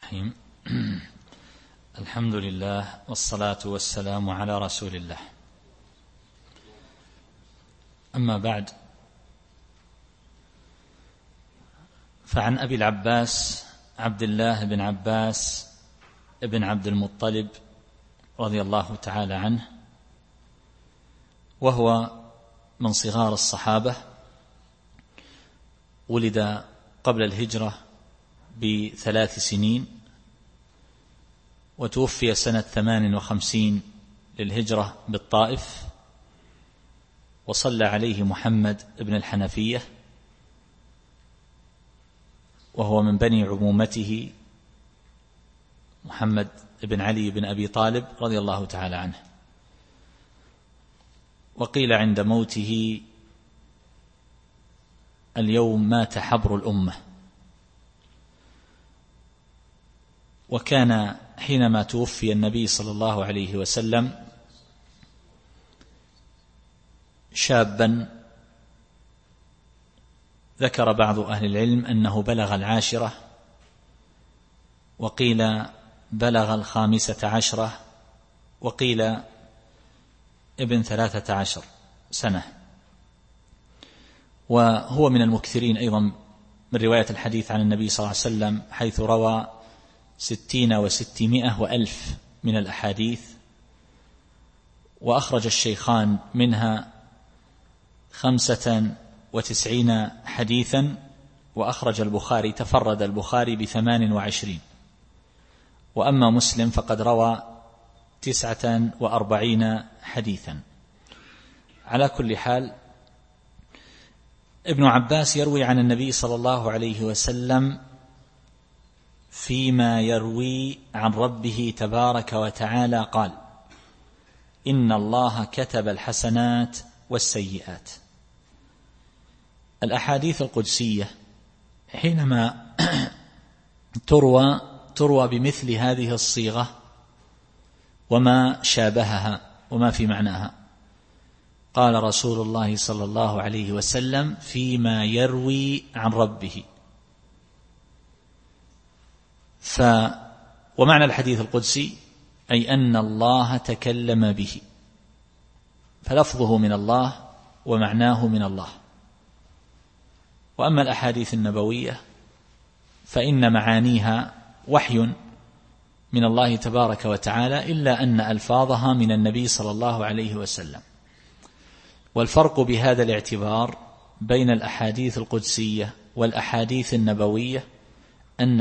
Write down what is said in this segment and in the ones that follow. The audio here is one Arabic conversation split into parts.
الرحيم. الحمد لله والصلاة والسلام على رسول الله. أما بعد، فعن أبي العباس عبد الله بن عباس ابن عبد المطلب رضي الله تعالى عنه، وهو من صغار الصحابة، ولد قبل الهجرة ب3 سنين، وتوفي سنة 58 للهجرة بالطائف، وصلى عليه محمد بن الحنفية، وهو من بني عمومته محمد بن علي بن أبي طالب رضي الله تعالى عنه. وقيل عند موته: اليوم مات حبر الأمة. وكان حينما توفي النبي صلى الله عليه وسلم شابا، ذكر بعض أهل العلم أنه بلغ 10، وقيل بلغ 15، وقيل ابن 13 سنة. وهو من المكثرين أيضا من رواية الحديث عن النبي صلى الله عليه وسلم، حيث روى 60 و600 و1000 من الأحاديث، وأخرج الشيخان منها 95 حديثا، وأخرج البخاري، تفرد البخاري ب28، وأما مسلم فقد روى 49 حديثا. على كل حال، ابن عباس يروي عن النبي صلى الله عليه وسلم فيما يروي عن ربه تبارك وتعالى قال: إن الله كتب الحسنات والسيئات. الأحاديث القدسية حينما تروى بمثل هذه الصيغة وما شابهها وما في معناها. قال رسول الله صلى الله عليه وسلم فيما يروي عن ربه. ومعنى الحديث القدسي أي أن الله تكلم به، فلفظه من الله ومعناه من الله. وأما الأحاديث النبوية فإن معانيها وحي من الله تبارك وتعالى، إلا أن ألفاظها من النبي صلى الله عليه وسلم. والفرق بهذا الاعتبار بين الأحاديث القدسية والأحاديث النبوية أن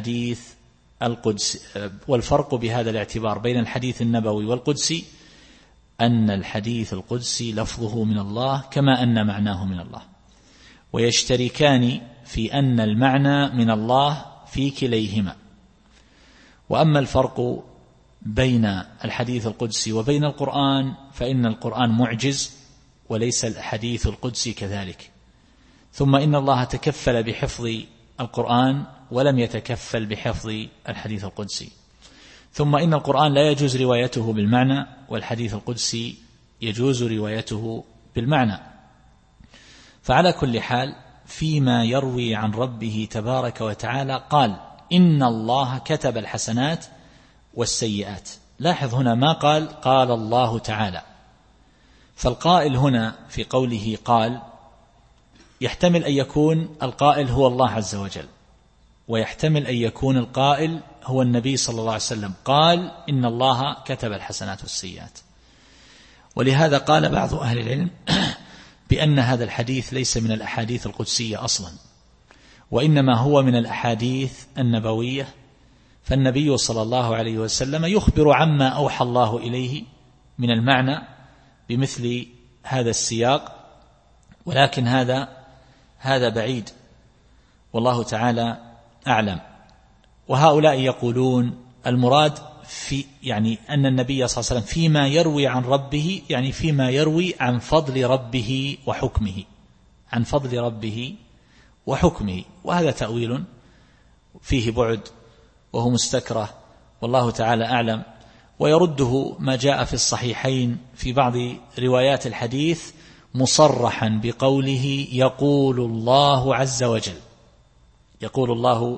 والفرق بهذا الاعتبار بين الحديث النبوي والقدسي أن الحديث القدسي لفظه من الله كما أن معناه من الله، ويشتركان في أن المعنى من الله في كليهما. وأما الفرق بين الحديث القدسي وبين القرآن فإن القرآن معجز وليس الحديث القدسي كذلك. ثم إن الله تكفل بحفظ القرآن ولم يتكفل بحفظ الحديث القدسي. ثم إن القرآن لا يجوز روايته بالمعنى، والحديث القدسي يجوز روايته بالمعنى. فعلى كل حال، فيما يروي عن ربه تبارك وتعالى قال: إن الله كتب الحسنات والسيئات. لاحظ هنا ما قال الله تعالى، فالقائل هنا في قوله قال يحتمل أن يكون القائل هو الله عز وجل، ويحتمل أن يكون القائل هو النبي صلى الله عليه وسلم. قال إن الله كتب الحسنات والسيئات. ولهذا قال بعض أهل العلم بأن هذا الحديث ليس من الأحاديث القدسية أصلا، وإنما هو من الأحاديث النبوية. فالنبي صلى الله عليه وسلم يخبر عما أوحى الله إليه من المعنى بمثل هذا السياق، ولكن هذا بعيد، والله تعالى أعلم. وهؤلاء يقولون المراد أن النبي صلى الله عليه وسلم فيما يروي عن ربه، يعني فيما يروي عن فضل ربه وحكمه، عن فضل ربه وحكمه. وهذا تأويل فيه بعد وهو مستكره، والله تعالى أعلم. ويرده ما جاء في الصحيحين في بعض روايات الحديث مصرحا بقوله يقول الله عز وجل، يقول الله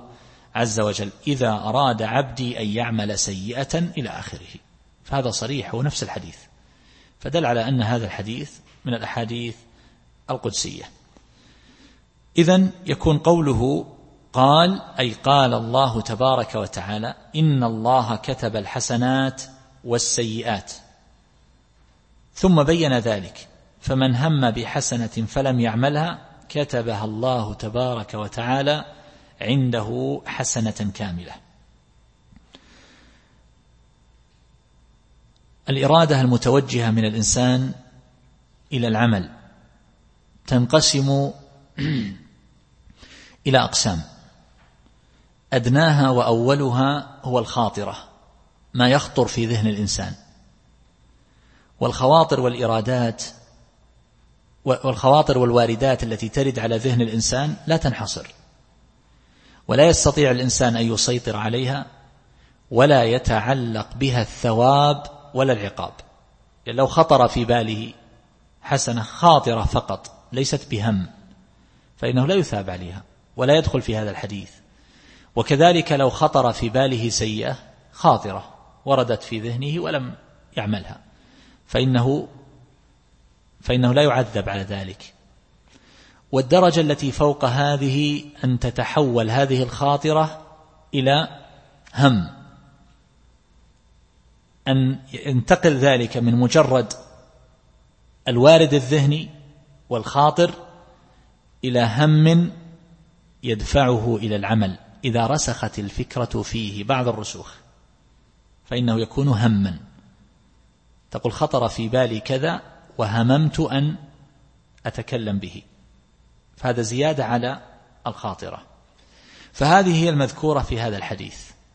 عز وجل إذا أراد عبدي أن يعمل سيئة إلى آخره. فهذا صريح هو نفس الحديث، فدل على أن هذا الحديث من الأحاديث القدسية. إذن يكون قوله قال أي قال الله تبارك وتعالى إن الله كتب الحسنات والسيئات، ثم بين ذلك فمن هم بحسنة فلم يعملها كتبها الله تبارك وتعالى عنده حسنة كاملة. الإرادة المتوجهة من الإنسان إلى العمل تنقسم إلى أقسام، أدناها وأولها هو الخاطرة، ما يخطر في ذهن الإنسان. والخواطر والواردات التي ترد على ذهن الإنسان لا تنحصر، ولا يستطيع الإنسان أن يسيطر عليها، ولا يتعلق بها الثواب ولا العقاب. يعني لو خطر في باله حسنة خاطرة فقط ليست بهم فإنه لا يثاب عليها ولا يدخل في هذا الحديث. وكذلك لو خطر في باله سيئة خاطرة وردت في ذهنه ولم يعملها فإنه لا يعذب على ذلك. والدرجة التي فوق هذه أن تتحول هذه الخاطرة إلى هم، أن ينتقل ذلك من مجرد الوارد الذهني والخاطر إلى هم يدفعه إلى العمل. إذا رسخت الفكرة فيه بعض الرسوخ فإنه يكون هما، تقول خطر في بالي كذا وهممت أن أتكلم به، فهذا زيادة على الخاطرة. فهذه هي المذكورة في هذا الحديث.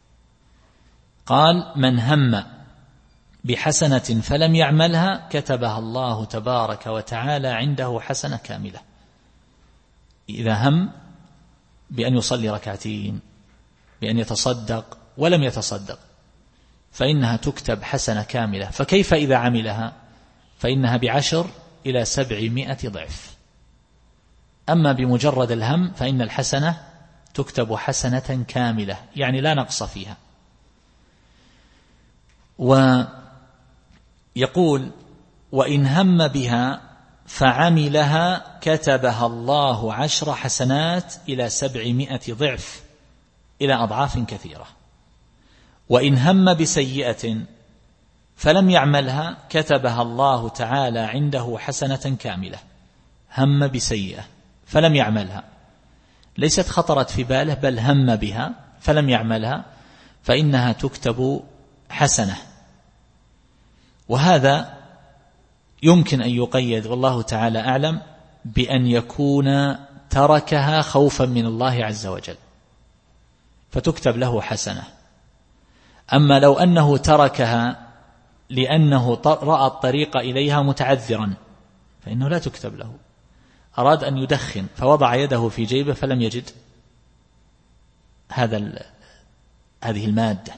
قال من هم بحسنة فلم يعملها كتبها الله تبارك وتعالى عنده حسنة كاملة. إذا هم بأن يصلي ركعتين، بأن يتصدق ولم يتصدق، فإنها تكتب حسنة كاملة. فكيف إذا عملها؟ فإنها 10 إلى 700 ضعف. أما بمجرد الهم فإن الحسنة تكتب حسنة كاملة، يعني لا نقص فيها. ويقول وإن هم بها فعملها كتبها الله 10 حسنات إلى 700 ضعف، إلى أضعاف كثيرة. وإن هم بسيئة فلم يعملها كتبها الله تعالى عنده حسنة كاملة. هم بسيئة فلم يعملها، ليست خطرت في باله بل هم بها فلم يعملها، فإنها تكتب حسنة. وهذا يمكن أن يقيد والله تعالى أعلم بأن يكون تركها خوفا من الله عز وجل فتكتب له حسنة. أما لو أنه تركها لأنه رأى الطريق إليها متعذرا فإنه لا تكتب له. أراد أن يدخن فوضع يده في جيبه فلم يجد هذه المادة،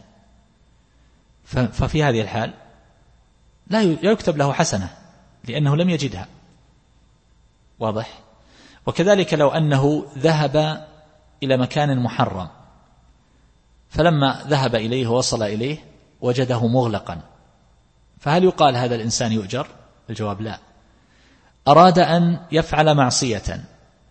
ففي هذه الحال لا يكتب له حسنة لأنه لم يجدها. واضح؟ وكذلك لو أنه ذهب إلى مكان محرم فلما ذهب إليه ووصل إليه وجده مغلقا، فهل يقال هذا الإنسان يؤجر؟ الجواب لا. أراد أن يفعل معصية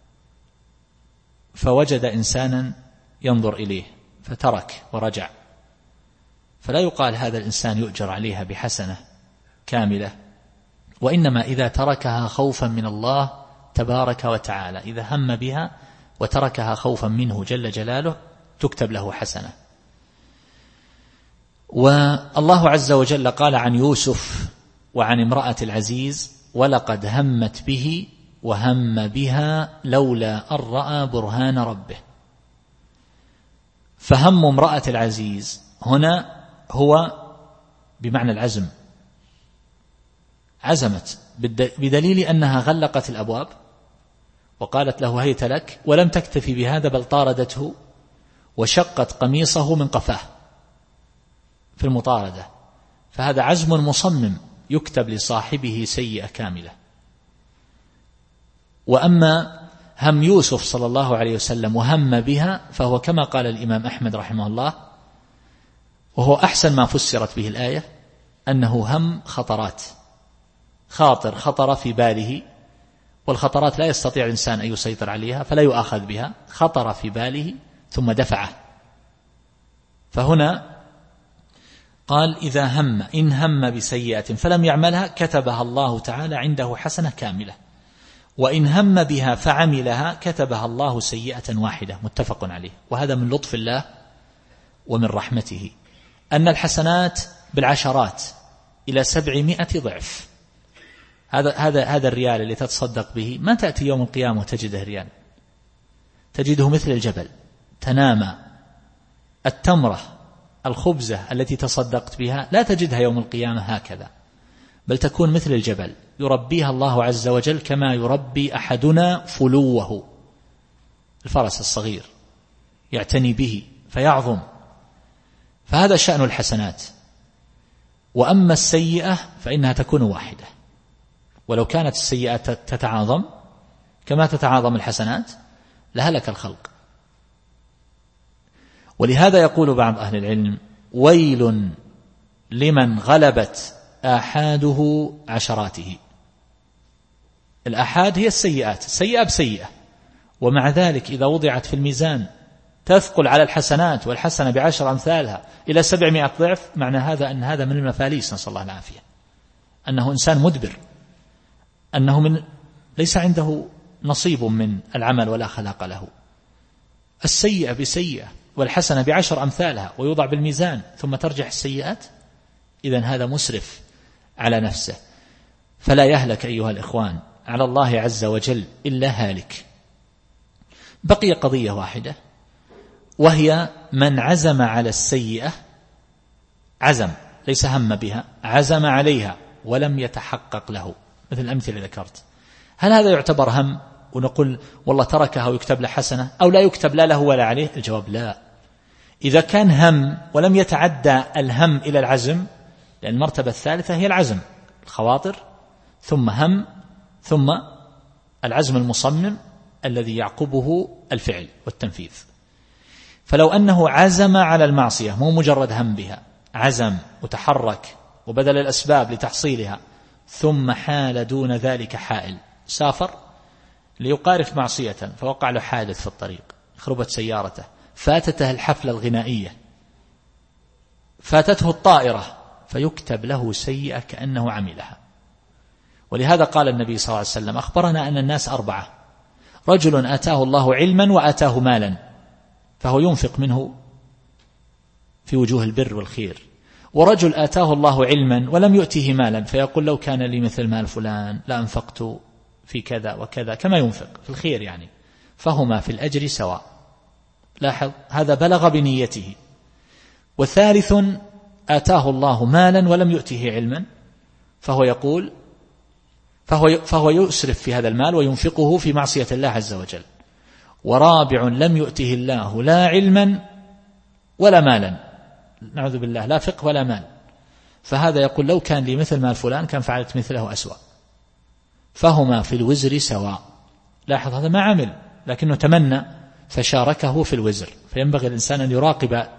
فوجد إنسانا ينظر إليه فترك ورجع، فلا يقال هذا الإنسان يؤجر عليها بحسنة كاملة، وإنما إذا تركها خوفا من الله تبارك وتعالى، إذا هم بها وتركها خوفا منه جل جلاله تكتب له حسنة. والله عز وجل قال عن يوسف وعن امرأة العزيز ولقد همت به وهم بها لولا أن رأى برهان ربه. فهم امرأة العزيز هنا هو بمعنى العزم، عزمت بدليل أنها غلقت الأبواب وقالت له هيت لك، ولم تكتفي بهذا بل طاردته وشقت قميصه من قفاه في المطاردة. فهذا عزم مصمم يكتب لصاحبه سيئة كاملة. وأما هم يوسف صلى الله عليه وسلم وهم بها، فهو كما قال الإمام أحمد رحمه الله، وهو أحسن ما فسرت به الآية، أنه هم خطرات، خطر في باله، والخطرات لا يستطيع الإنسان أن يسيطر عليها فلا يؤاخذ بها، خطر في باله ثم دفعه. فهنا قال إذا إن هم بسيئة فلم يعملها كتبها الله تعالى عنده حسنة كاملة، وإن هم بها فعملها كتبها الله سيئة واحدة، متفق عليه. وهذا من لطف الله ومن رحمته، أن الحسنات بالعشرات إلى 700 ضعف. هذا الريال اللي تتصدق به ما تأتي يوم القيامة وتجده ريال، تجده مثل الجبل، تنامى. التمرة الخبزة التي تصدقت بها لا تجدها يوم القيامة هكذا، بل تكون مثل الجبل، يربيها الله عز وجل كما يربي أحدنا فلوه، الفرس الصغير، يعتني به فيعظم. فهذا شأن الحسنات. وأما السيئة فإنها تكون واحدة، ولو كانت السيئة تتعاظم كما تتعاظم الحسنات لهلك الخلق. ولهذا يقول بعض أهل العلم: ويل لمن غلبت آحاده عشراته. الآحاد هي السيئات، سيئة بسيئة، ومع ذلك إذا وضعت في الميزان تثقل على الحسنات، والحسنة ب10 أمثالها إلى 700 ضعف. معنى هذا أن هذا من المفاليس، نسأل الله العافية، أنه إنسان مدبر، أنه ليس عنده نصيب من العمل ولا خلاق له. السيئة بسيئة والحسنة ب10 أمثالها ويوضع بالميزان ثم ترجح السيئات، إذن هذا مسرف على نفسه. فلا يهلك أيها الإخوان على الله عز وجل إلا هالك. بقي قضية واحدة، وهي من عزم على السيئة، عزم ليس هم بها، عزم عليها ولم يتحقق له، مثل الأمثلة ذكرت. هل هذا يعتبر هم ونقول والله تركها ويكتب له حسنة، أو لا يكتب لا له ولا عليه؟ الجواب لا. إذا كان هم ولم يتعدى الهم إلى العزم، لأن المرتبة الثالثة هي العزم، الخواطر ثم هم ثم العزم المصمم الذي يعقبه الفعل والتنفيذ. فلو أنه عزم على المعصية، مو مجرد هم بها، عزم وتحرك وبذل الأسباب لتحصيلها، ثم حال دون ذلك حائل، سافر ليقارف معصية فوقع له حادث في الطريق، خربت سيارته، فاتته الحفلة الغنائية، فاتته الطائرة، فيكتب له سيئة كأنه عملها. ولهذا قال النبي صلى الله عليه وسلم: أخبرنا أن الناس 4، رجل آتاه الله علما وآتاه مالا فهو ينفق منه في وجوه البر والخير، ورجل آتاه الله علما ولم يؤته مالا فيقول لو كان لي مثل مال فلان لأنفقت في كذا وكذا، كما ينفق في الخير يعني، فهما في الأجر سواء. لاحظ، هذا بلغ بنيته. وثالث آتاه الله مالا ولم يؤته علما فهو يقول فهو يسرف في هذا المال وينفقه في معصية الله عز وجل. ورابع لم يؤته الله لا علما ولا مالا، نعوذ بالله، لا فقه ولا مال، فهذا يقول لو كان لي مثل مال فلان كان فعلت مثله أسوأ، فهما في الوزر سواء. لاحظ، هذا ما عمل لكنه تمنى فشاركه في الوزر. فينبغي الإنسان أن يراقب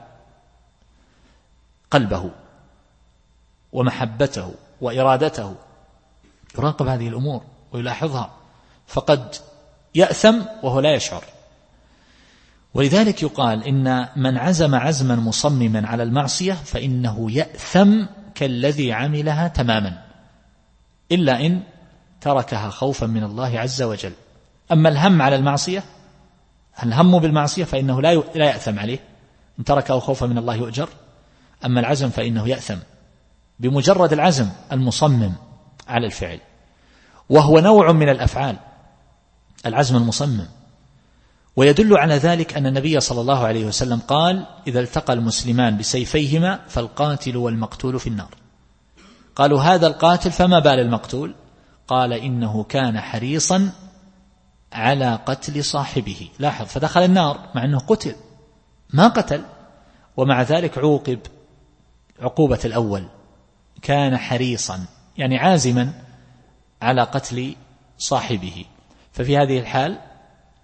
قلبه ومحبته وإرادته، يراقب هذه الأمور ويلاحظها، فقد يأثم وهو لا يشعر. ولذلك يقال إن من عزم عزما مصمما على المعصية فإنه يأثم كالذي عملها تماما، إلا إن تركها خوفا من الله عز وجل. أما الهم على المعصية، الهم بالمعصية فإنه لا يأثم عليه، إن تركه خوفا من الله يؤجر. أما العزم فإنه يأثم بمجرد العزم المصمم على الفعل، وهو نوع من الأفعال، العزم المصمم. ويدل على ذلك أن النبي صلى الله عليه وسلم قال: إذا التقى المسلمان بسيفيهما فالقاتل والمقتول في النار. قالوا: هذا القاتل فما بال المقتول؟ قال: إنه كان حريصا على قتل صاحبه. لاحظ، فدخل النار مع أنه قتل، ما قتل، ومع ذلك عوقب عقوبة الأول، كان حريصا يعني عازما على قتل صاحبه. ففي هذه الحال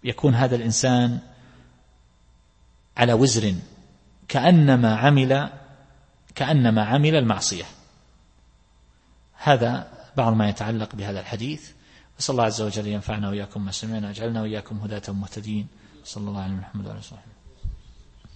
يكون هذا الإنسان على وزر كأنما عمل المعصية. هذا بعض ما يتعلق بهذا الحديث. وصلى الله عز وجل ينفعنا وإياكم ما سمعنا، ويجعلنا وإياكم هداة مهتدين. صلى الله عليه محمد وعلى آله وصحبه.